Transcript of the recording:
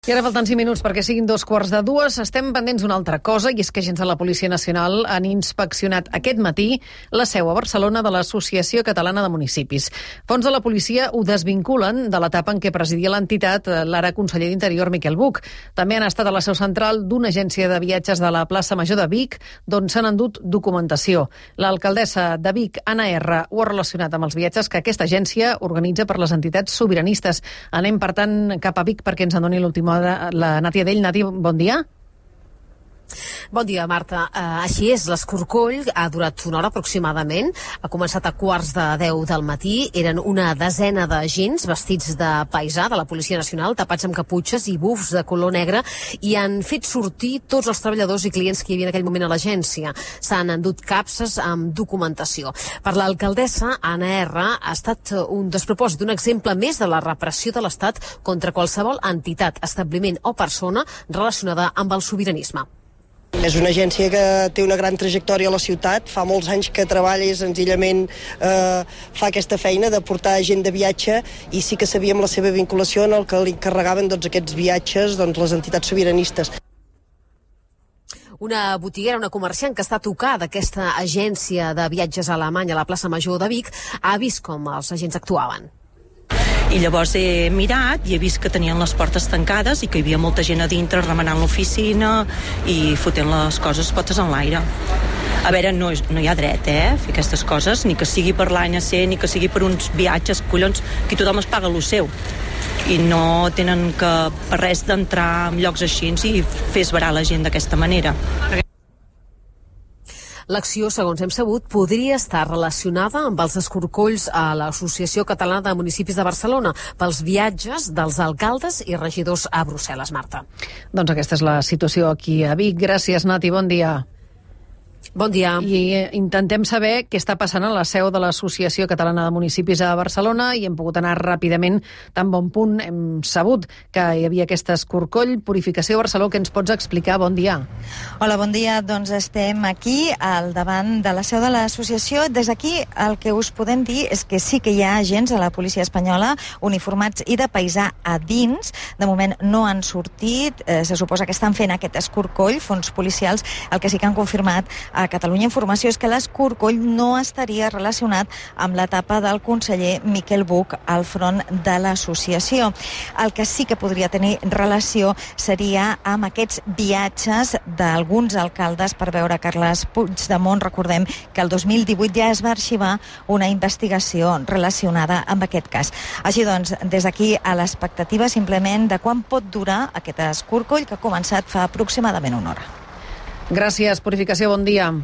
I ara falten 5 minuts perquè siguin 2:15. Estem pendents d'una altra cosa, i és que agents de la Policia Nacional han inspeccionat aquest matí la seu a Barcelona de l'Associació Catalana de Municipis. Fons de la policia ho desvinculen de l'etapa en què presidia l'entitat l'ara conseller d'Interior Miquel Buch. També han estat a la seu central d'una agència de viatges de la plaça Major de Vic, d'on s'han endut documentació. L'alcaldessa de Vic, Anna R., ho ha relacionat amb els viatges que aquesta agència organitza per les entitats sobiranistes. Anem, per tant, cap a Vic perquè ens en doni l'última hora la Nati Adell. Nati, bon dia. Bon dia, Marta. Així és, l'escorcoll ha durat una hora aproximadament. Ha començat a 9:45 del matí. Eren una desena d'agents vestits de paisà de la Policia Nacional, tapats amb caputxes i bufs de color negre, i han fet sortir tots els treballadors i clients que hi havia en aquell moment a l'agència. S'han endut capses amb documentació. Per l'alcaldessa, Anna R., ha estat un despropòsit, un exemple més de la repressió de l'Estat contra qualsevol entitat, establiment o persona relacionada amb el sobiranisme. És una agència que té una gran trajectòria a la ciutat, fa molts anys que treballa i senzillament fa aquesta feina de portar gent de viatge, i sí que sabíem la seva vinculació en el que li encarregaven aquests viatges les entitats sobiranistes. Una botiguera, una comerciant que està a tocar d'aquesta agència de viatges alemanya a la plaça Major de Vic, ha vist com els agents actuaven. I llavors he mirat i he vist que tenien les portes tancades i que hi havia molta gent a dintre remenant l'oficina i fotent les coses potes en l'aire. A veure, no hi ha dret, a fer aquestes coses, ni que sigui per l'ANC, ni que sigui per uns viatges, collons, que tothom es paga lo seu. I no tenen que per res d'entrar en llocs així i fer esverar la gent d'aquesta manera. L'acció, segons hem sabut, podria estar relacionada amb els escorcolls a l'Associació Catalana de Municipis de Barcelona pels viatges dels alcaldes i regidors a Brussel·les, Marta. Doncs aquesta és la situació aquí a Vic. Gràcies, Nati, bon dia. Bon dia. I intentem saber què està passant a la seu de l'Associació Catalana de Municipis a Barcelona, i hem pogut anar ràpidament, tan bon punt hem sabut que hi havia aquest escorcoll. Purificació Barcelona, què ens pots explicar? Bon dia. Hola, bon dia. Doncs estem aquí al davant de la seu de l'associació. Des d'aquí el que us podem dir és que sí que hi ha agents a la policia espanyola uniformats i de paisà a dins. De moment no han sortit. Se suposa que estan fent aquest escorcoll, fons policials. El que sí que han confirmat a Catalunya Informació és que l'escorcoll no estaria relacionat amb l'etapa del conseller Miquel Buch al front de l'associació. El que sí que podria tenir relació seria amb aquests viatges d'alguns alcaldes per veure Carles Puigdemont. Recordem que el 2018 ja es va arxivar una investigació relacionada amb aquest cas. Així doncs, des d'aquí a l'expectativa simplement de quan pot durar aquest escorcoll que ha començat fa aproximadament una hora. Gràcies, Purificació, bon dia.